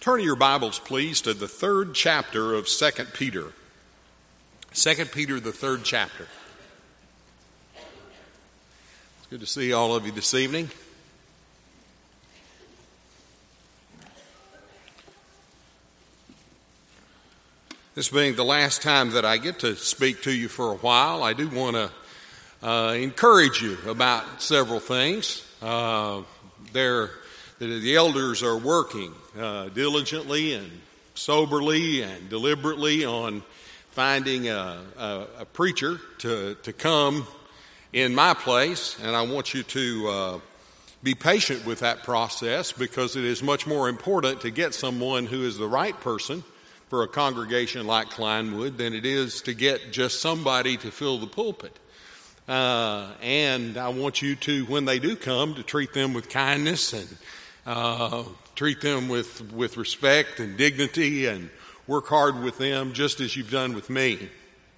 Turn your Bibles, please, to the third chapter of 2 Peter. 2 Peter, the third chapter. It's good to see all of you this evening. This being the last time that I get to speak to you for a while, I do want to encourage you about several things. The elders are working diligently and soberly and deliberately on finding a preacher to come in my place, and I want you to be patient with that process, because it is much more important to get someone who is the right person for a congregation like Kleinwood than it is to get just somebody to fill the pulpit. And I want you to, when they do come, to treat them with kindness and treat them with respect and dignity, and work hard with them just as you've done with me.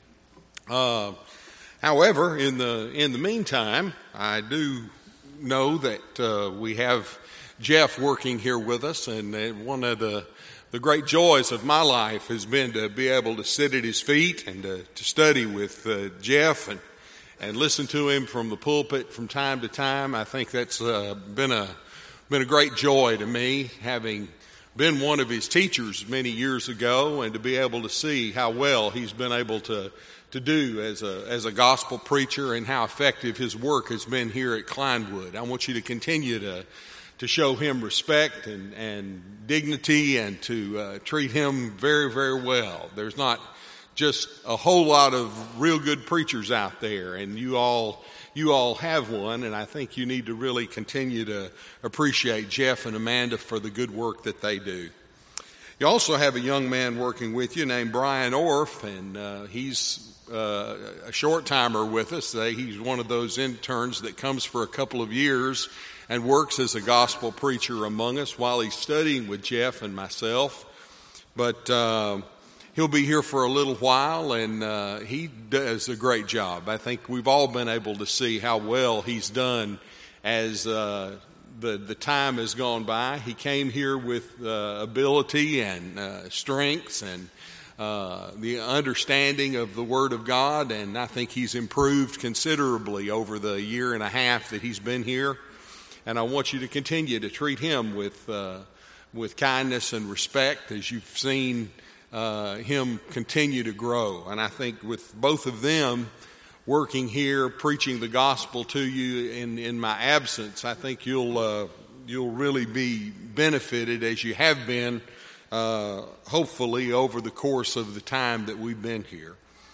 However, in the meantime, I do know that we have Jeff working here with us, and one of the great joys of my life has been to be able to sit at his feet and to study with Jeff and listen to him from the pulpit from time to time. I think that's been a great joy to me, having been one of his teachers many years ago, and to be able to see how well he's been able to do as a gospel preacher, and how effective his work has been here at Kleinwood. I want you to continue to show him respect and dignity, and to treat him very, very well. There's not just a whole lot of real good preachers out there, and you all have one, and I think you need to really continue to appreciate Jeff and Amanda for the good work that they do. You also have a young man working with you named Brian Orff, and he's a short-timer with us. He's one of those interns that comes for a couple of years and works as a gospel preacher among us while he's studying with Jeff and myself. But he'll be here for a little while, and he does a great job. I think we've all been able to see how well he's done as the time has gone by. He came here with ability and strengths and the understanding of the Word of God, and I think he's improved considerably over the year and a half that he's been here. And I want you to continue to treat him with kindness and respect, as you've seen him continue to grow. And I think with both of them working here, preaching the gospel to you in my absence, I think you'll really be benefited, as you have been, hopefully, over the course of the time that we've been here.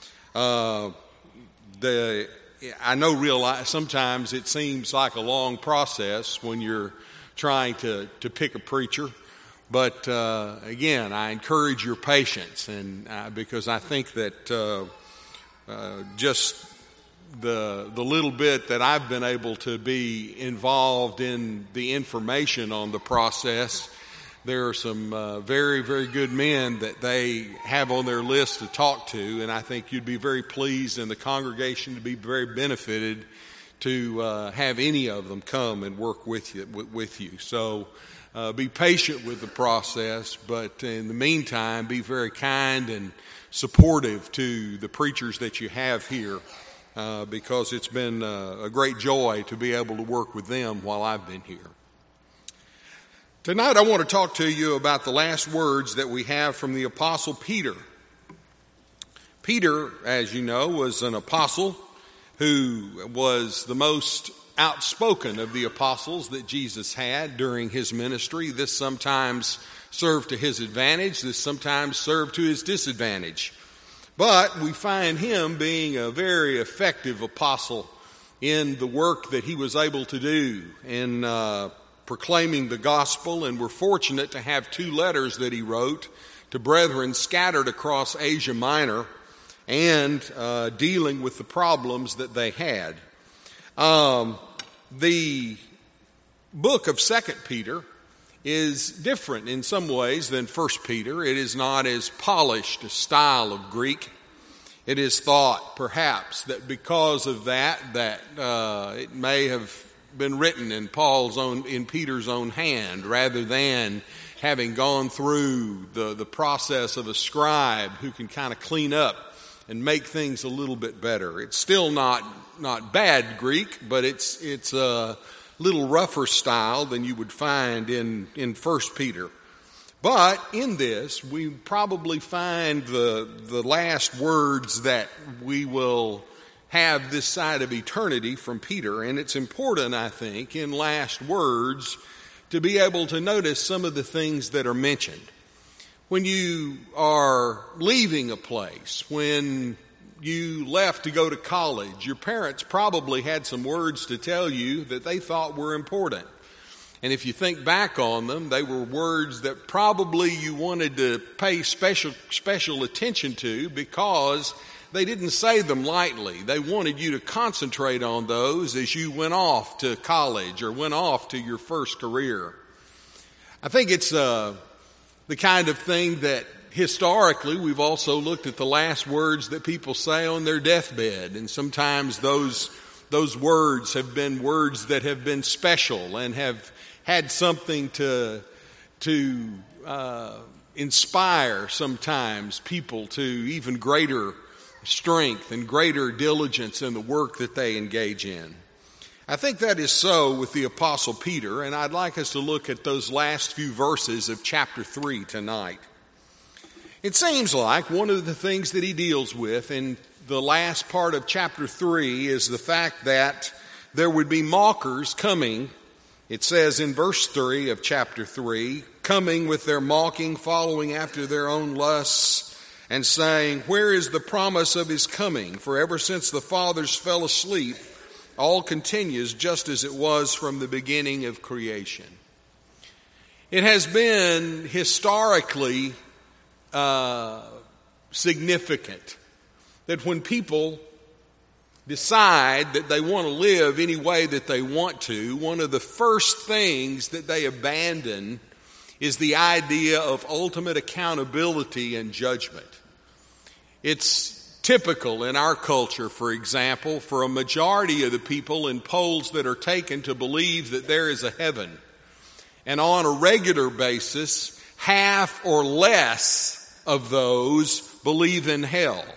Realize sometimes it seems like a long process when you're trying to pick a preacher. But again, I encourage your patience, and because I think that just the little bit that I've been able to be involved in the information on the process, there are some very, very good men that they have on their list to talk to, and I think you'd be very pleased, and the congregation to be very benefited to have any of them come and work with you. So be patient with the process, but in the meantime, be very kind and supportive to the preachers that you have here, because it's been a great joy to be able to work with them while I've been here. Tonight I want to talk to you about the last words that we have from the Apostle Peter. Peter, as you know, was an apostle who was the most outspoken of the apostles that Jesus had during his ministry. This sometimes served to his advantage, this sometimes served to his disadvantage. But we find him being a very effective apostle in the work that he was able to do in proclaiming the gospel, and we're fortunate to have 2 letters that he wrote to brethren scattered across Asia Minor, and dealing with the problems that they had. The book of 2 Peter is different in some ways than 1 Peter. It is not as polished a style of Greek. It is thought, perhaps, that because of that it may have been written in Peter's own hand, rather than having gone through the process of a scribe who can kind of clean up and make things a little bit better. It's still not bad Greek, but it's a little rougher style than you would find in 1 Peter. But in this, we probably find the last words that we will have this side of eternity from Peter. And it's important, I think, in last words to be able to notice some of the things that are mentioned. When you are leaving a place, when you left to go to college, your parents probably had some words to tell you that they thought were important. And if you think back on them, they were words that probably you wanted to pay special attention to because they didn't say them lightly. They wanted you to concentrate on those as you went off to college or went off to your first career. I think it's the kind of thing that historically we've also looked at the last words that people say on their deathbed. And sometimes those words have been words that have been special and have had something to inspire sometimes people to even greater strength and greater diligence in the work that they engage in. I think that is so with the Apostle Peter, and I'd like us to look at those last few verses of chapter 3 tonight. It seems like one of the things that he deals with in the last part of chapter 3 is the fact that there would be mockers coming. It says in verse 3 of chapter 3, coming with their mocking, following after their own lusts, and saying, where is the promise of his coming? For ever since the fathers fell asleep, all continues just as it was from the beginning of creation. It has been historically significant that when people decide that they want to live any way that they want to, one of the first things that they abandon is the idea of ultimate accountability and judgment. It's typical in our culture, for example, for a majority of the people in polls that are taken to believe that there is a heaven. And on a regular basis, half or less of those believe in hell.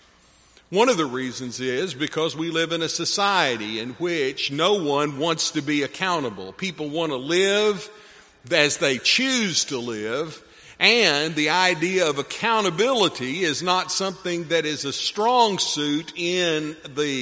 One of the reasons is because we live in a society in which no one wants to be accountable. People want to live as they choose to live, and the idea of accountability is not something that is a strong suit in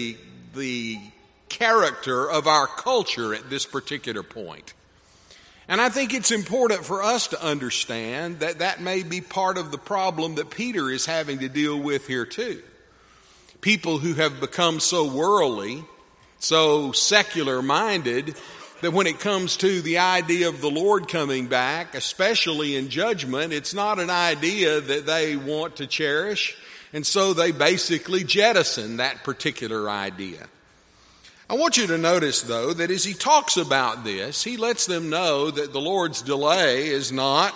the character of our culture at this particular point. And I think it's important for us to understand that that may be part of the problem that Peter is having to deal with here too. People who have become so worldly, so secular-minded, that when it comes to the idea of the Lord coming back, especially in judgment, it's not an idea that they want to cherish, and so they basically jettison that particular idea. I want you to notice, though, that as he talks about this, he lets them know that the Lord's delay is not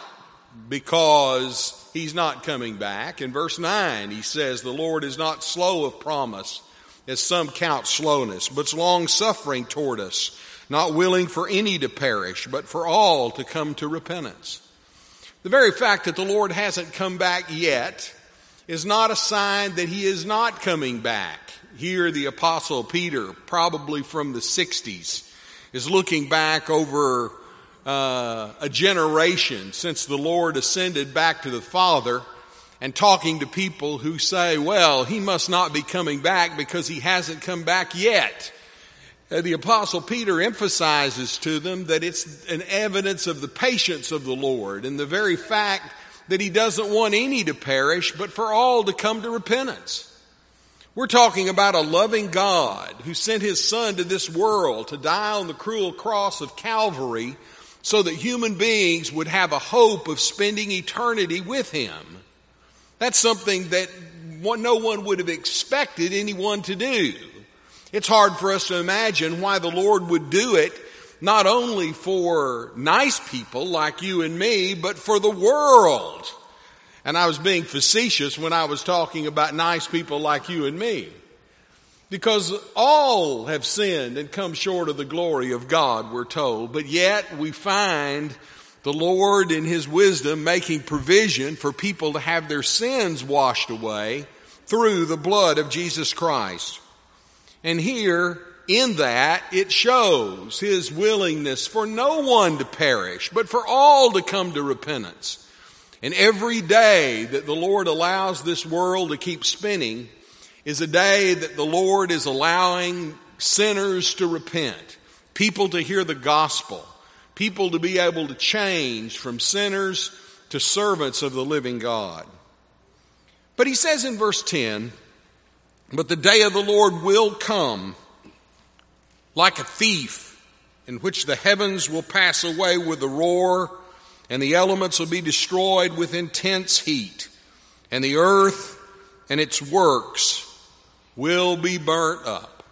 because he's not coming back. In verse 9, he says, the Lord is not slow of promise, as some count slowness, but long-suffering toward us, not willing for any to perish, but for all to come to repentance. The very fact that the Lord hasn't come back yet is not a sign that he is not coming back. Here the Apostle Peter, probably from the 60s, is looking back over a generation since the Lord ascended back to the Father and talking to people who say, well, he must not be coming back because he hasn't come back yet. The Apostle Peter emphasizes to them that it's an evidence of the patience of the Lord and the very fact that he doesn't want any to perish, but for all to come to repentance. We're talking about a loving God who sent his Son to this world to die on the cruel cross of Calvary so that human beings would have a hope of spending eternity with him. That's something that no one would have expected anyone to do. It's hard for us to imagine why the Lord would do it, not only for nice people like you and me, but for the world. And I was being facetious when I was talking about nice people like you and me. Because all have sinned and come short of the glory of God, we're told. But yet we find the Lord in His wisdom making provision for people to have their sins washed away through the blood of Jesus Christ. And here, in that, it shows His willingness for no one to perish, but for all to come to repentance. And every day that the Lord allows this world to keep spinning is a day that the Lord is allowing sinners to repent, people to hear the gospel, people to be able to change from sinners to servants of the living God. But He says in verse 10, "But the day of the Lord will come like a thief, in which the heavens will pass away with a roar, and the elements will be destroyed with intense heat, and the earth and its works will be burnt up."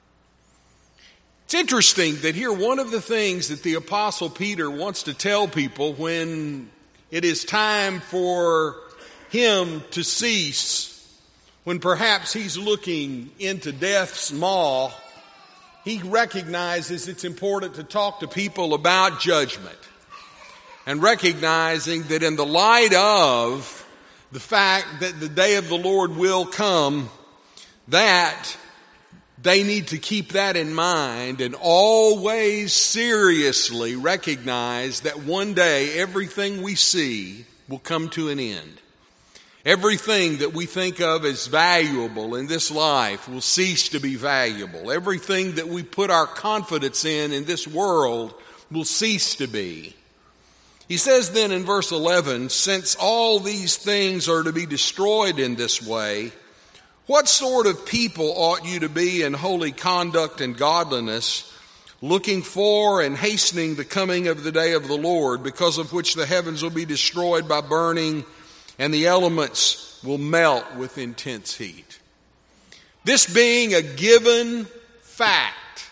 It's interesting that here one of the things that the Apostle Peter wants to tell people when it is time for him to cease, when perhaps he's looking into death's maw, he recognizes it's important to talk to people about judgment. And recognizing that in the light of the fact that the day of the Lord will come, that they need to keep that in mind and always seriously recognize that one day everything we see will come to an end. Everything that we think of as valuable in this life will cease to be valuable. Everything that we put our confidence in this world will cease to be. He says then in verse 11, "Since all these things are to be destroyed in this way, what sort of people ought you to be in holy conduct and godliness, looking for and hastening the coming of the day of the Lord, because of which the heavens will be destroyed by burning, and the elements will melt with intense heat?" This being a given fact,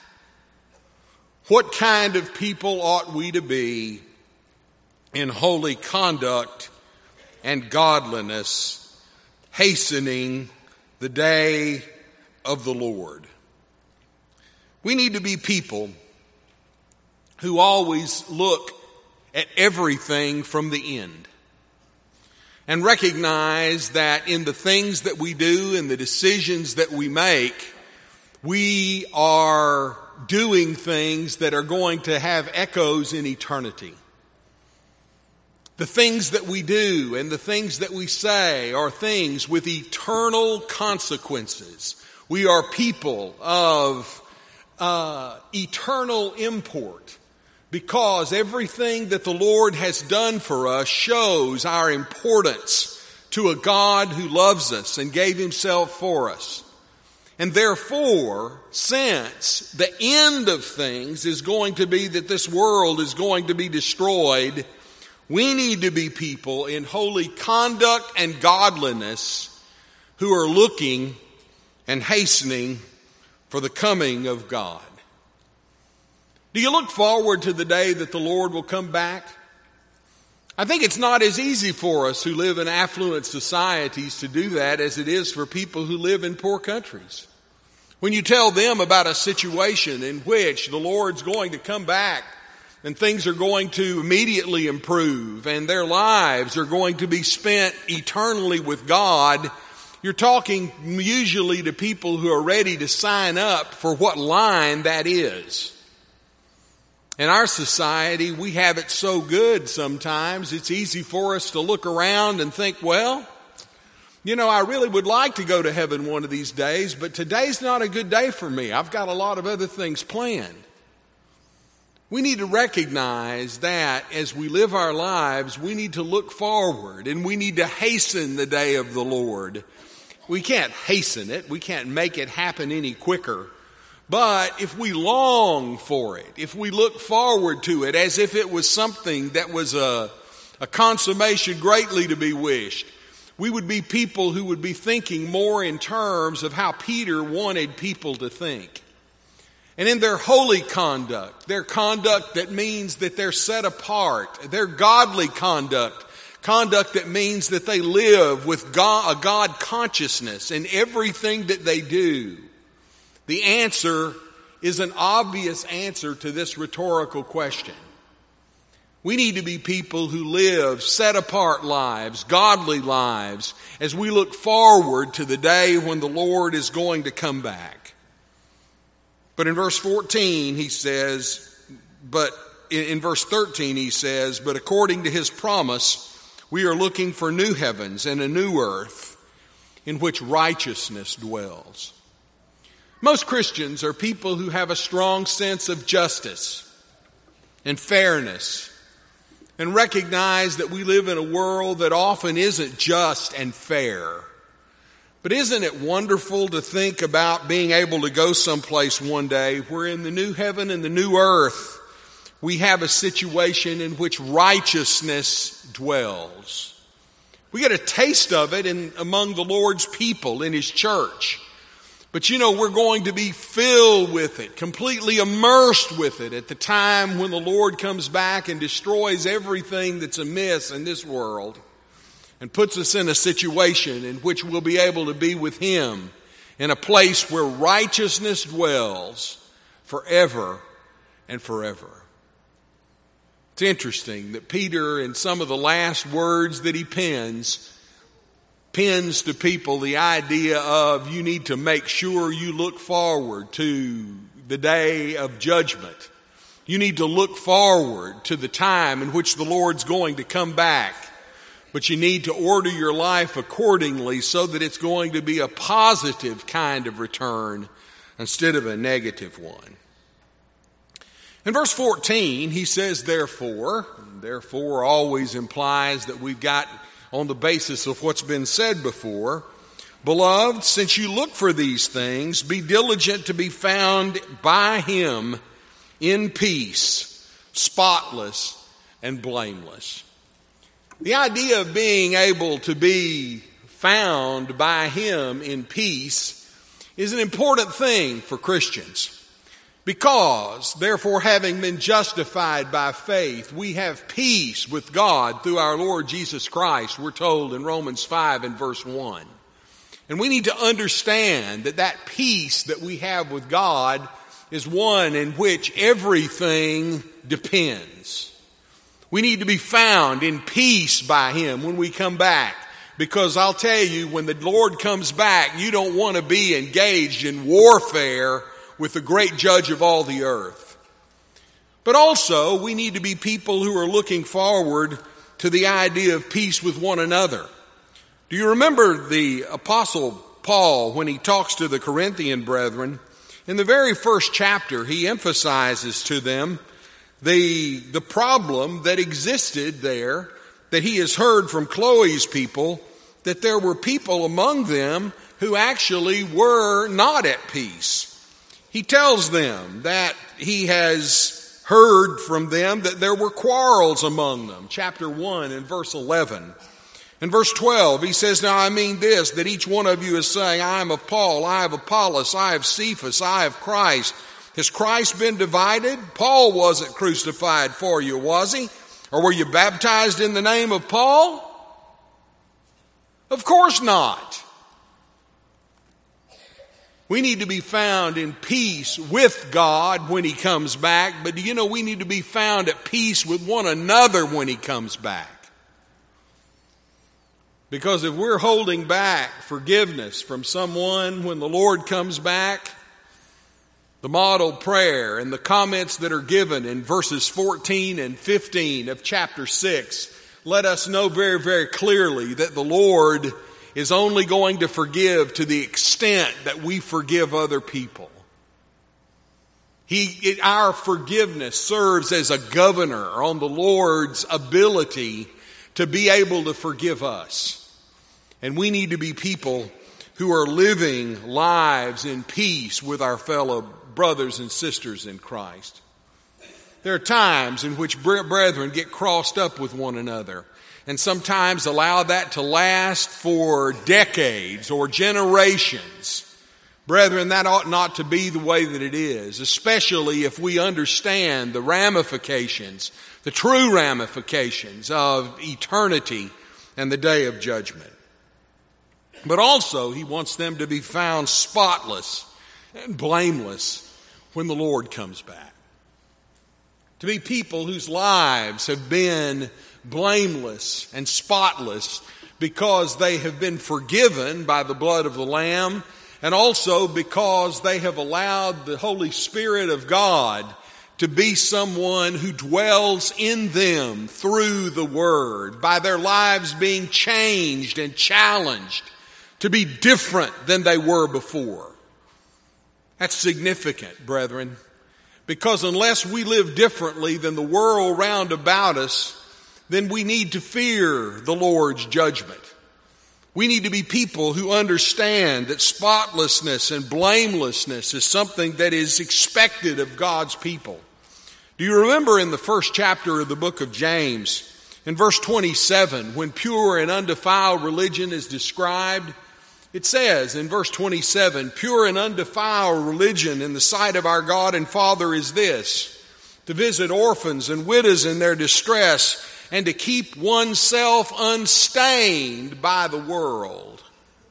what kind of people ought we to be in holy conduct and godliness, hastening the day of the Lord? We need to be people who always look at everything from the end and recognize that in the things that we do and the decisions that we make, we are doing things that are going to have echoes in eternity. The things that we do and the things that we say are things with eternal consequences. We are people of eternal import, because everything that the Lord has done for us shows our importance to a God who loves us and gave Himself for us. And therefore, since the end of things is going to be that this world is going to be destroyed, we need to be people in holy conduct and godliness who are looking and hastening for the coming of God. Do you look forward to the day that the Lord will come back? I think it's not as easy for us who live in affluent societies to do that as it is for people who live in poor countries. When you tell them about a situation in which the Lord's going to come back and things are going to immediately improve and their lives are going to be spent eternally with God, you're talking usually to people who are ready to sign up for what line that is. In our society, we have it so good sometimes, it's easy for us to look around and think, well, I really would like to go to heaven one of these days, but today's not a good day for me. I've got a lot of other things planned. We need to recognize that as we live our lives, we need to look forward and we need to hasten the day of the Lord. We can't hasten it. We can't make it happen any quicker. But if we long for it, if we look forward to it as if it was something that was a consummation greatly to be wished, we would be people who would be thinking more in terms of how Peter wanted people to think. And in their holy conduct, their conduct that means that they're set apart, their godly conduct that means that they live with a God consciousness in everything that they do. The answer is an obvious answer to this rhetorical question. We need to be people who live set-apart lives, godly lives, as we look forward to the day when the Lord is going to come back. But in verse 14, he says, in verse 13, he says, but according to his promise, we are looking for new heavens and a new earth in which righteousness dwells. Most Christians are people who have a strong sense of justice and fairness and recognize that we live in a world that often isn't just and fair. But isn't it wonderful to think about being able to go someplace one day where in the new heaven and the new earth we have a situation in which righteousness dwells. We get a taste of it among the Lord's people in His church. But we're going to be filled with it, completely immersed with it at the time when the Lord comes back and destroys everything that's amiss in this world and puts us in a situation in which we'll be able to be with Him in a place where righteousness dwells forever and forever. It's interesting that Peter, in some of the last words that he pens to people the idea of you need to make sure you look forward to the day of judgment. You need to look forward to the time in which the Lord's going to come back. But you need to order your life accordingly so that it's going to be a positive kind of return instead of a negative one. In verse 14, he says, therefore always implies that we've got, on the basis of what's been said before, beloved, since you look for these things, be diligent to be found by Him in peace, spotless and blameless. The idea of being able to be found by Him in peace is an important thing for Christians. Because, therefore, having been justified by faith, we have peace with God through our Lord Jesus Christ, we're told in Romans 5 and verse 1. And we need to understand that peace that we have with God is one in which everything depends. We need to be found in peace by Him when we come back. Because I'll tell you, when the Lord comes back, you don't want to be engaged in warfare with the great judge of all the earth. But also, we need to be people who are looking forward to the idea of peace with one another. Do you remember the Apostle Paul, when he talks to the Corinthian brethren, in the very first chapter, he emphasizes to them the problem that existed there, that he has heard from Chloe's people, that there were people among them who actually were not at peace. He tells them that he has heard from them that there were quarrels among them. Chapter 1 and verse 11. In verse 12, he says, now I mean this, that each one of you is saying, I am of Paul, I have Apollos, I have Cephas, I have Christ. Has Christ been divided? Paul wasn't crucified for you, was he? Or were you baptized in the name of Paul? Of course not. We need to be found in peace with God when He comes back, but we need to be found at peace with one another when He comes back. Because if we're holding back forgiveness from someone when the Lord comes back, the model prayer and the comments that are given in verses 14 and 15 of chapter 6 let us know very, very clearly that the Lord is only going to forgive to the extent that we forgive other people. Our forgiveness serves as a governor on the Lord's ability to be able to forgive us. And we need to be people who are living lives in peace with our fellow brothers and sisters in Christ. There are times in which brethren get crossed up with one another, and sometimes allow that to last for decades or generations. Brethren, that ought not to be the way that it is, especially if we understand the ramifications, the true ramifications of eternity and the day of judgment. But also, He wants them to be found spotless and blameless when the Lord comes back. to be people whose lives have been blameless and spotless because they have been forgiven by the blood of the Lamb, and also because they have allowed the Holy Spirit of God to be someone who dwells in them through the Word, by their lives being changed and challenged to be different than they were before. That's significant, brethren, because unless we live differently than the world round about us, then we need to fear the Lord's judgment. We need to be people who understand that spotlessness and blamelessness is something that is expected of God's people. Do you remember in the first chapter of the book of James, in verse 27, when pure and undefiled religion is described? It says in verse 27, pure and undefiled religion in the sight of our God and Father is this, to visit orphans and widows in their distress, and to keep oneself unstained by the world.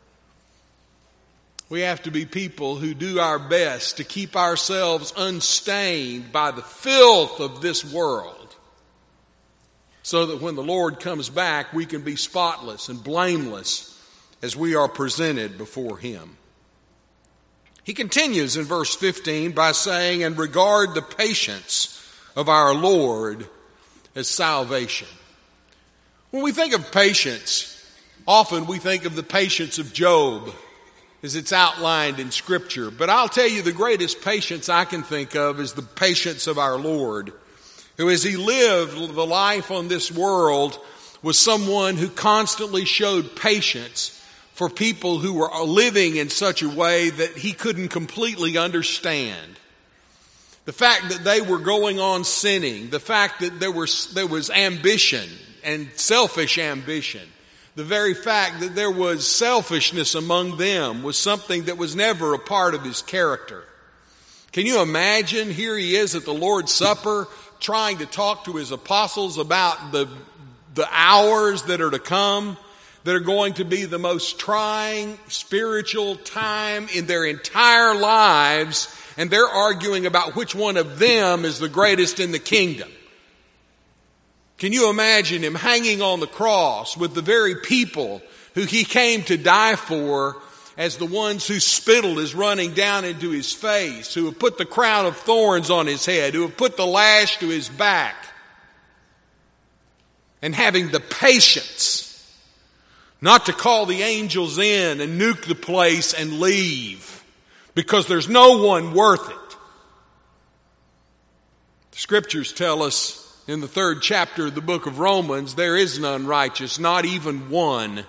We have to be people who do our best to keep ourselves unstained by the filth of this world, so that when the Lord comes back, we can be spotless and blameless as we are presented before Him. He continues in verse 15 by saying, and regard the patience of our Lord as salvation. When we think of patience, often we think of the patience of Job as it's outlined in Scripture. But I'll tell you, the greatest patience I can think of is the patience of our Lord, who as He lived the life on this world was someone who constantly showed patience for people who were living in such a way that He couldn't completely understand. The fact that they were going on sinning, the fact that there was ambition and selfish ambition, the very fact that there was selfishness among them was something that was never a part of His character. Can you imagine? Here He is at the Lord's Supper trying to talk to His apostles about the hours that are to come, that are going to be the most trying spiritual time in their entire lives, and they're arguing about which one of them is the greatest in the kingdom. Can you imagine Him hanging on the cross with the very people who He came to die for as the ones whose spittle is running down into His face, who have put the crown of thorns on His head, who have put the lash to His back, and having the patience not to call the angels in and nuke the place and leave, because there's no one worth it. The Scriptures tell us in the 3rd chapter of the book of Romans, there is none righteous, not even one.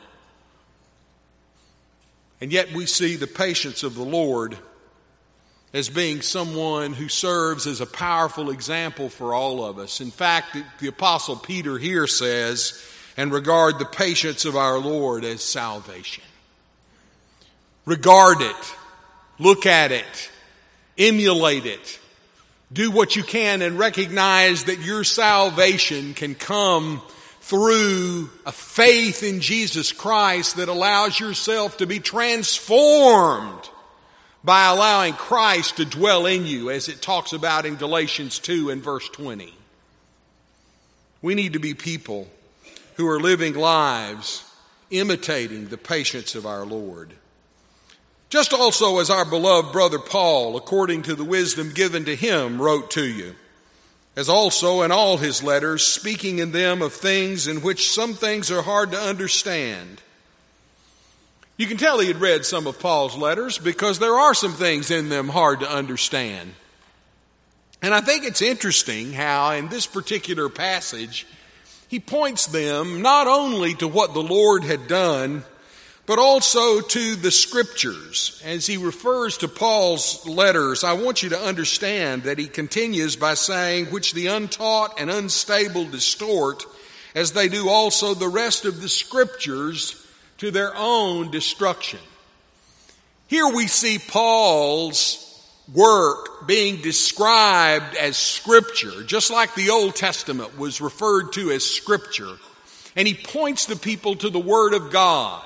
And yet we see the patience of the Lord as being someone who serves as a powerful example for all of us. In fact, the Apostle Peter here says, and regard the patience of our Lord as salvation. Regard it. Look at it. Emulate it. Do what you can and recognize that your salvation can come through a faith in Jesus Christ that allows yourself to be transformed by allowing Christ to dwell in you, as it talks about in Galatians 2 and verse 20. We need to be people who are living lives imitating the patience of our Lord. Just also as our beloved brother Paul, according to the wisdom given to him, wrote to you, as also in all his letters, speaking in them of things in which some things are hard to understand. You can tell he had read some of Paul's letters because there are some things in them hard to understand. And I think it's interesting how in this particular passage, he points them not only to what the Lord had done, but also to the Scriptures. As he refers to Paul's letters, I want you to understand that he continues by saying, which the untaught and unstable distort, as they do also the rest of the Scriptures, to their own destruction. Here we see Paul's work being described as Scripture, just like the Old Testament was referred to as Scripture. And he points the people to the Word of God.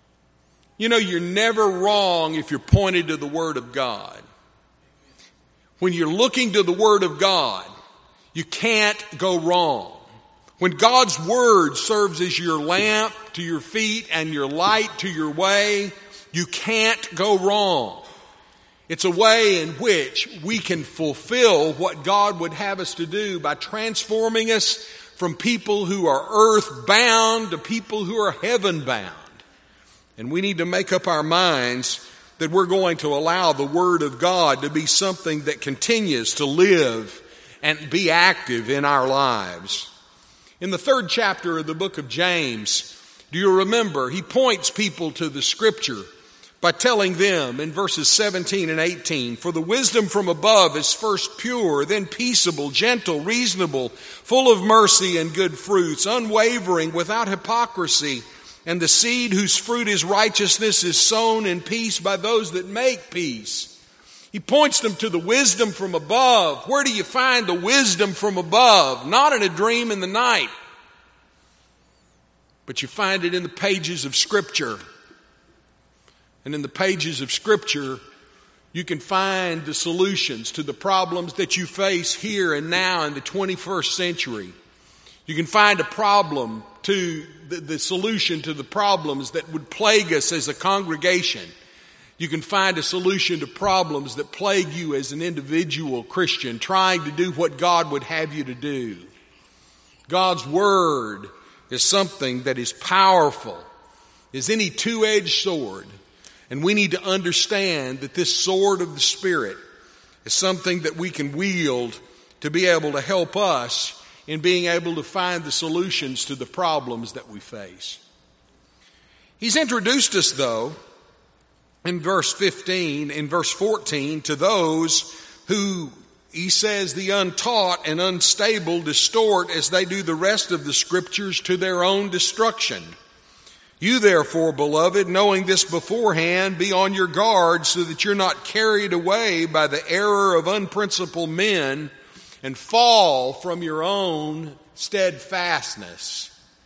You know, you're never wrong if you're pointed to the Word of God. when you're looking to the Word of God, you can't go wrong. When God's Word serves as your lamp to your feet and your light to your way, you can't go wrong. It's a way in which we can fulfill what God would have us to do by transforming us from people who are earth-bound to people who are heaven-bound. And we need to make up our minds that we're going to allow the Word of God to be something that continues to live and be active in our lives. In the 3rd chapter of the book of James, do you remember, he points people to the Scripture by telling them in verses 17 and 18, "For the wisdom from above is first pure, then peaceable, gentle, reasonable, full of mercy and good fruits, unwavering, without hypocrisy. And the seed whose fruit is righteousness is sown in peace by those that make peace." He points them to the wisdom from above. Where do you find the wisdom from above? Not in a dream in the night, but you find it in the pages of Scripture. And in the pages of Scripture, you can find the solutions to the problems that you face here and now in the 21st century. You can find the solution to the problems that would plague us as a congregation. You can find a solution to problems that plague you as an individual Christian trying to do what God would have you to do. God's Word is something that is powerful, is any two-edged sword. And we need to understand that this sword of the Spirit is something that we can wield to be able to help us in being able to find the solutions to the problems that we face. He's introduced us, though, in verse 14, to those who, he says, the untaught and unstable distort as they do the rest of the Scriptures to their own destruction. "You therefore, beloved, knowing this beforehand, be on your guard so that you're not carried away by the error of unprincipled men and fall from your own steadfastness."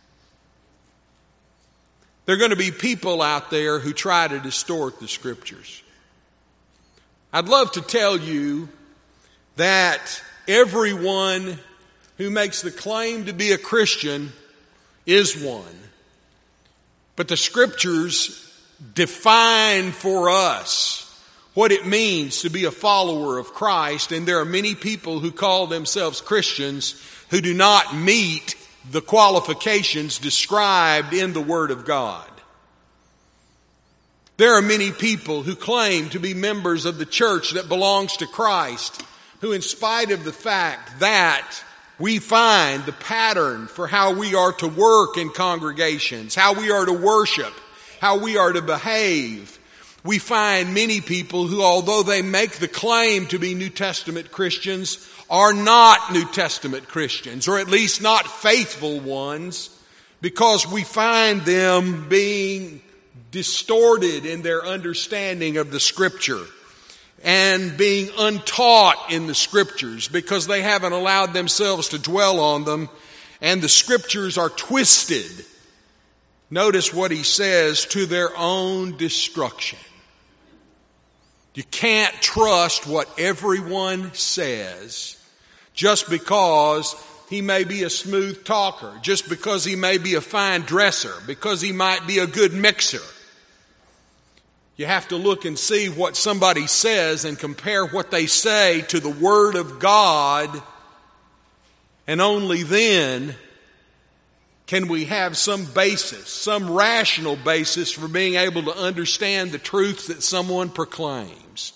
There are going to be people out there who try to distort the Scriptures. I'd love to tell you that everyone who makes the claim to be a Christian is one. But the Scriptures define for us what it means to be a follower of Christ, and there are many people who call themselves Christians who do not meet the qualifications described in the Word of God. There are many people who claim to be members of the church that belongs to Christ, who, in spite of the fact that we find the pattern for how we are to work in congregations, how we are to worship, how we are to behave, we find many people who, although they make the claim to be New Testament Christians, are not New Testament Christians, or at least not faithful ones, because we find them being distorted in their understanding of the Scripture and being untaught in the Scriptures because they haven't allowed themselves to dwell on them, and the Scriptures are twisted. Notice what he says, to their own destruction. You can't trust what everyone says just because he may be a smooth talker, just because he may be a fine dresser, because he might be a good mixer. You have to look and see what somebody says and compare what they say to the Word of God, and only then can we have some basis, some rational basis for being able to understand the truths that someone proclaims.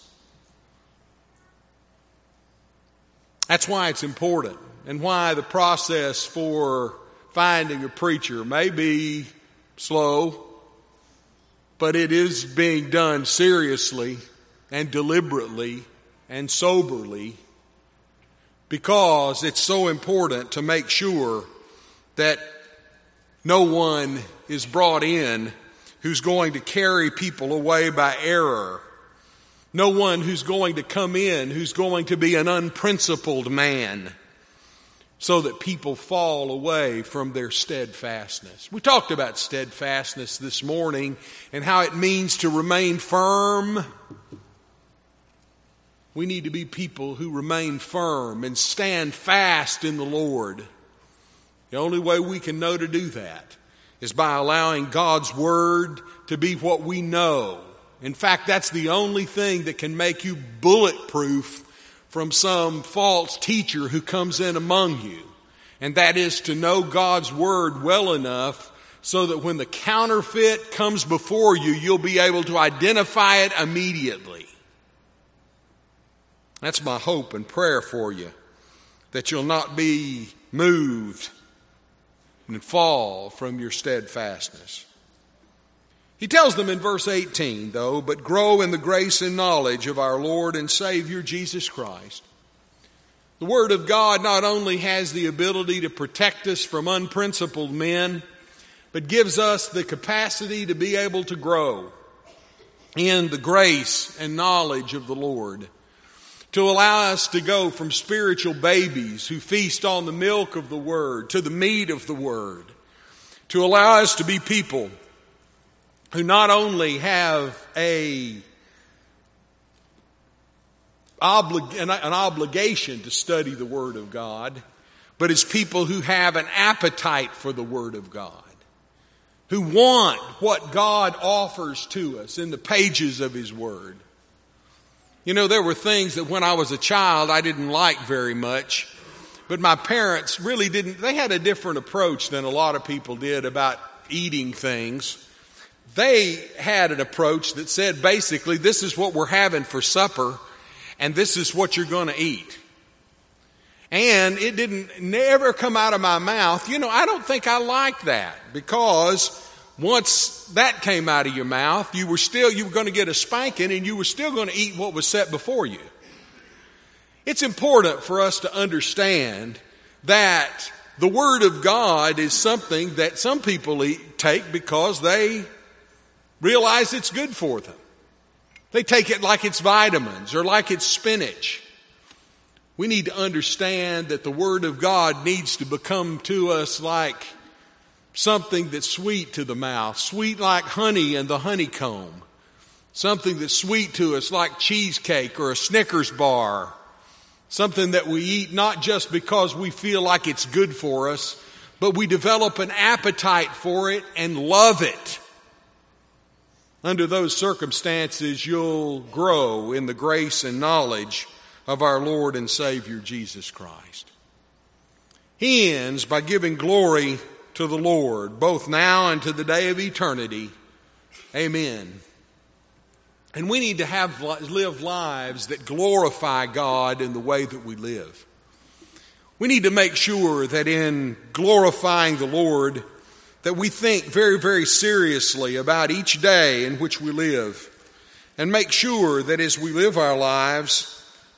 That's why it's important, and why the process for finding a preacher may be slow, but it is being done seriously and deliberately and soberly, because it's so important to make sure that no one is brought in who's going to carry people away by error. No one who's going to come in who's going to be an unprincipled man, so that people fall away from their steadfastness. We talked about steadfastness this morning and how it means to remain firm We need to be people who remain firm and stand fast in the Lord. The only way we can know to do that is by allowing God's Word to be what we know. In fact, that's the only thing that can make you bulletproof from some false teacher who comes in among you. And that is to know God's Word well enough so that when the counterfeit comes before you, you'll be able to identify it immediately. That's my hope and prayer for you, that you'll not be moved and fall from your steadfastness. He tells them in verse 18, though, but grow in the grace and knowledge of our Lord and Savior Jesus Christ. The Word of God not only has the ability to protect us from unprincipled men, but gives us the capacity to be able to grow in the grace and knowledge of the Lord, to allow us to go from spiritual babies who feast on the milk of the Word to the meat of the Word, to allow us to be people who not only have an obligation to study the Word of God, but as people who have an appetite for the Word of God, who want what God offers to us in the pages of His Word. You know, there were things that when I was a child I didn't like very much, but my parents really didn't. They had a different approach than a lot of people did about eating things. They had an approach that said basically, this is what we're having for supper and this is what you're going to eat. And it didn't never come out of my mouth. You know, I don't think I liked that, because once that came out of your mouth, you were going to get a spanking and you were still going to eat what was set before you. It's important for us to understand that the Word of God is something that some people take because they realize it's good for them. They take it like it's vitamins or like it's spinach. We need to understand that the Word of God needs to become to us like something that's sweet to the mouth, sweet like honey and the honeycomb. Something that's sweet to us like cheesecake or a Snickers bar. Something that we eat not just because we feel like it's good for us, but we develop an appetite for it and love it. Under those circumstances, you'll grow in the grace and knowledge of our Lord and Savior Jesus Christ. He ends by giving glory to the Lord, both now and to the day of eternity. Amen. And we need to live lives that glorify God in the way that we live. We need to make sure that in glorifying the Lord, that we think very, very seriously about each day in which we live, and make sure that as we live our lives,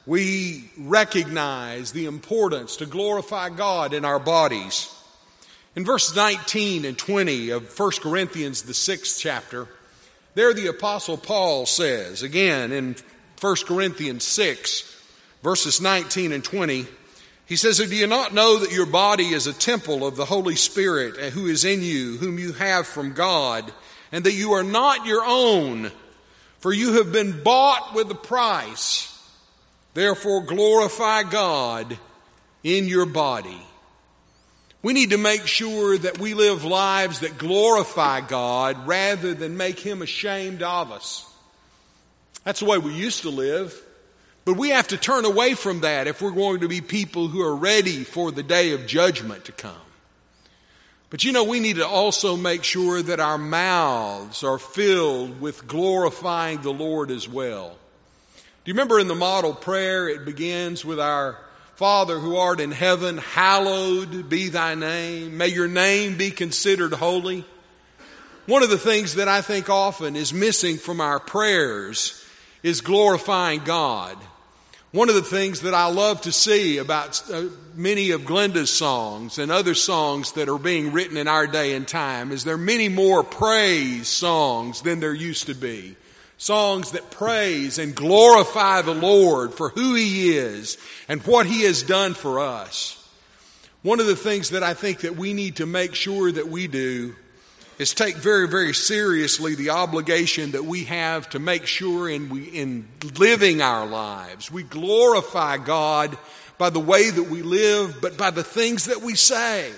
we recognize the importance to glorify God in our bodies. In verses 19 and 20 of 1 Corinthians, the 6th chapter, there the Apostle Paul says, again in 1 Corinthians 6, verses 19 and 20, he says, do you not know that your body is a temple of the Holy Spirit who is in you, whom you have from God, and that you are not your own, for you have been bought with a price. Therefore glorify God in your body. We need to make sure that we live lives that glorify God rather than make Him ashamed of us. That's the way we used to live. But we have to turn away from that if we're going to be people who are ready for the day of judgment to come. But you know, we need to also make sure that our mouths are filled with glorifying the Lord as well. Do you remember in the model prayer, it begins with our Father who art in heaven, hallowed be thy name. May your name be considered holy. One of the things that I think often is missing from our prayers is glorifying God. One of the things that I love to see about many of Glenda's songs and other songs that are being written in our day and time is there are many more praise songs than there used to be. Songs that praise and glorify the Lord for who He is and what He has done for us. One of the things that I think that we need to make sure that we do is take very, very seriously the obligation that we have to make sure in living our lives, we glorify God by the way that we live, but by the things that we say.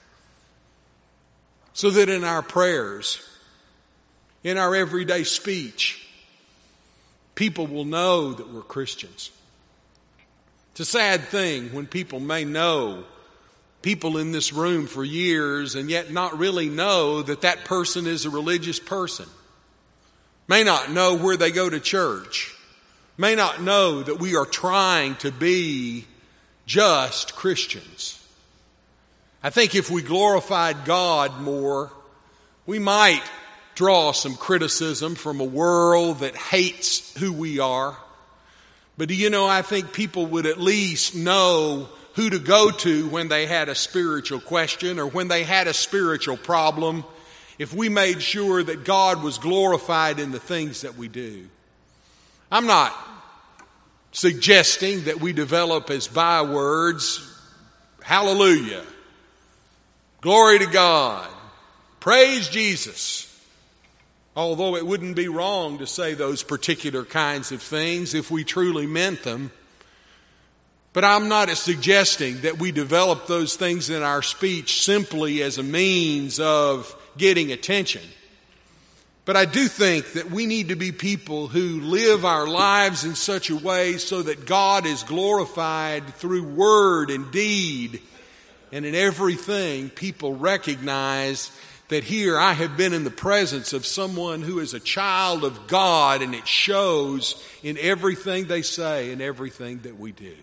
So that in our prayers, in our everyday speech, people will know that we're Christians. It's a sad thing when people may know people in this room for years and yet not really know that that person is a religious person. May not know where they go to church. May not know that we are trying to be just Christians. I think if we glorified God more, we might draw some criticism from a world that hates who we are. But do you know, I think people would at least know who to go to when they had a spiritual question or when they had a spiritual problem if we made sure that God was glorified in the things that we do. I'm not suggesting that we develop as bywords, hallelujah, glory to God, praise Jesus. Although it wouldn't be wrong to say those particular kinds of things if we truly meant them. But I'm not suggesting that we develop those things in our speech simply as a means of getting attention. But I do think that we need to be people who live our lives in such a way so that God is glorified through word and deed. And in everything, people recognize that here I have been in the presence of someone who is a child of God, and it shows in everything they say and everything that we do.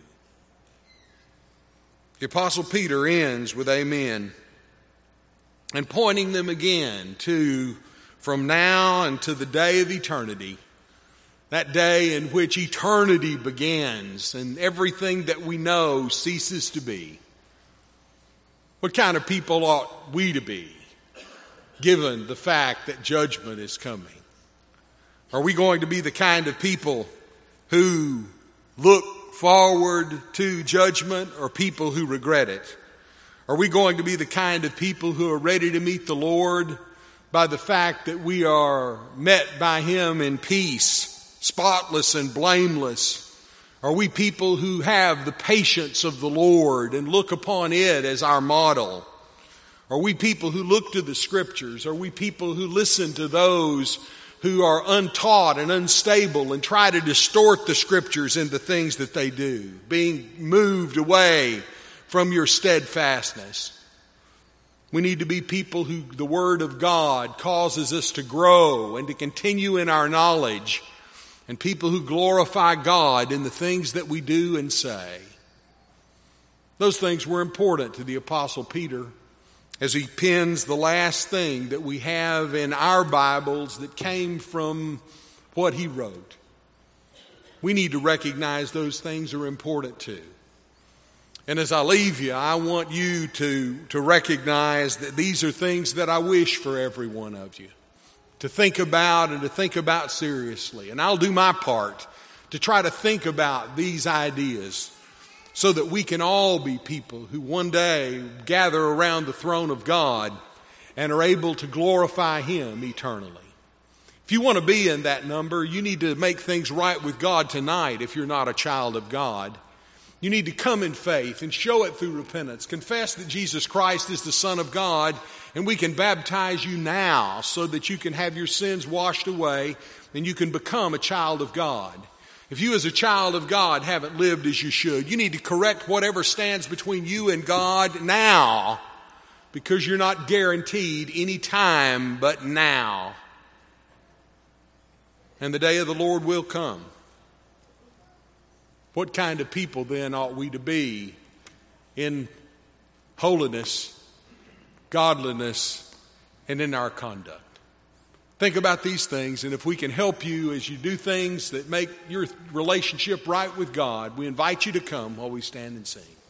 The Apostle Peter ends with amen, and pointing them again to from now unto the day of eternity, that day in which eternity begins and everything that we know ceases to be. What kind of people ought we to be, given the fact that judgment is coming? Are we going to be the kind of people who look forward to judgment or people who regret it? Are we going to be the kind of people who are ready to meet the Lord by the fact that we are met by Him in peace, spotless and blameless? Are we people who have the patience of the Lord and look upon it as our model? Are we people who look to the Scriptures? Are we people who listen to those who are untaught and unstable and try to distort the Scriptures into things that they do, being moved away from your steadfastness? We need to be people who the Word of God causes us to grow and to continue in our knowledge, and people who glorify God in the things that we do and say. Those things were important to the Apostle Peter as he pens the last thing that we have in our Bibles that came from what he wrote. We need to recognize those things are important too. And as I leave you, I want you to recognize that these are things that I wish for every one of you to think about and to think about seriously. And I'll do my part to try to think about these ideas so that we can all be people who one day gather around the throne of God and are able to glorify Him eternally. If you want to be in that number, you need to make things right with God tonight if you're not a child of God. You need to come in faith and show it through repentance. Confess that Jesus Christ is the Son of God, and we can baptize you now so that you can have your sins washed away and you can become a child of God. If you as a child of God haven't lived as you should, you need to correct whatever stands between you and God now, because you're not guaranteed any time but now. And the day of the Lord will come. What kind of people then ought we to be in holiness, godliness, and in our conduct? Think about these things, and if we can help you as you do things that make your relationship right with God, we invite you to come while we stand and sing.